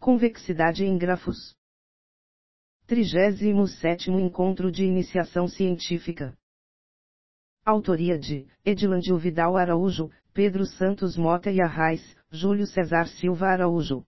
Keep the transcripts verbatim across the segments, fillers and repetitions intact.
Convexidade em grafos. trigésimo sétimo Encontro de Iniciação Científica. Autoria de Edilândio Vidal Araújo, Pedro Santos Mota e Arraes, Júlio César Silva Araújo.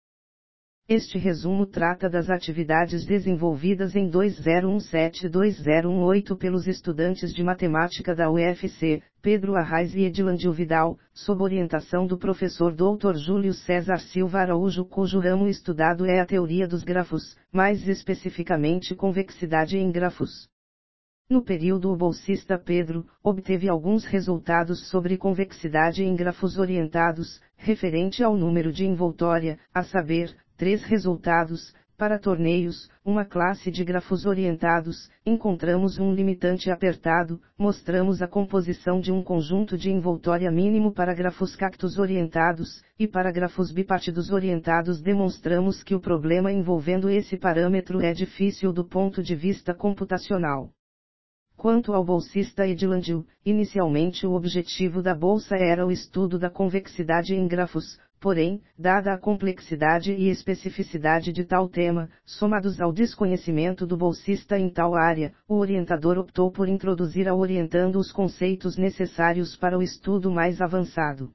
Este resumo trata das atividades desenvolvidas em dois mil dezessete e dois mil dezoito pelos estudantes de matemática da U F C, Pedro Arraes e Edilândio Vidal, sob orientação do professor doutor Júlio César Silva Araújo, cujo ramo estudado é a teoria dos grafos, mais especificamente convexidade em grafos. No período o bolsista Pedro obteve alguns resultados sobre convexidade em grafos orientados, referente ao número de envoltória, a saber, três resultados. Para torneios, uma classe de grafos orientados, encontramos um limitante apertado, mostramos a composição de um conjunto de envoltória mínimo para grafos cactos orientados, e para grafos bipartidos orientados demonstramos que o problema envolvendo esse parâmetro é difícil do ponto de vista computacional. Quanto ao bolsista Edilândio, inicialmente o objetivo da bolsa era o estudo da convexidade em grafos, porém, dada a complexidade e especificidade de tal tema, somados ao desconhecimento do bolsista em tal área, o orientador optou por introduzir ao orientando os conceitos necessários para o estudo mais avançado.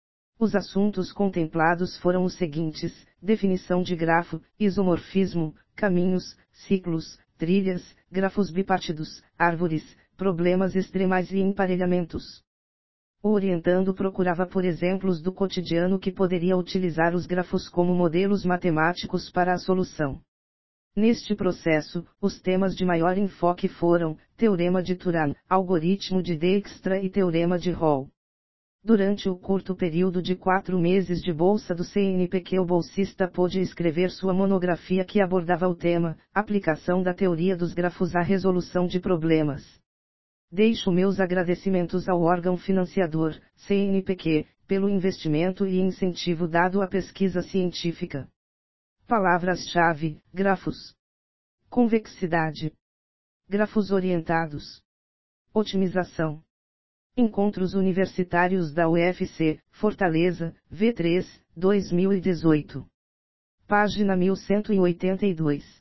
Os assuntos contemplados foram os seguintes: definição de grafo, isomorfismo, caminhos, ciclos, trilhas, grafos bipartidos, árvores, problemas extremais e emparelhamentos. O orientando procurava por exemplos do cotidiano que poderia utilizar os grafos como modelos matemáticos para a solução. Neste processo, os temas de maior enfoque foram Teorema de Turan, Algoritmo de Dijkstra e Teorema de Hall. Durante o curto período de quatro meses de bolsa do C N P Q, o bolsista pôde escrever sua monografia que abordava o tema, Aplicação da Teoria dos Grafos à Resolução de Problemas. Deixo meus agradecimentos ao órgão financiador, C N P Q, pelo investimento e incentivo dado à pesquisa científica. Palavras-chave: grafos, convexidade, grafos orientados, otimização. Encontros Universitários da U F C, Fortaleza, V três, dois mil e dezoito. Página mil cento e oitenta e dois.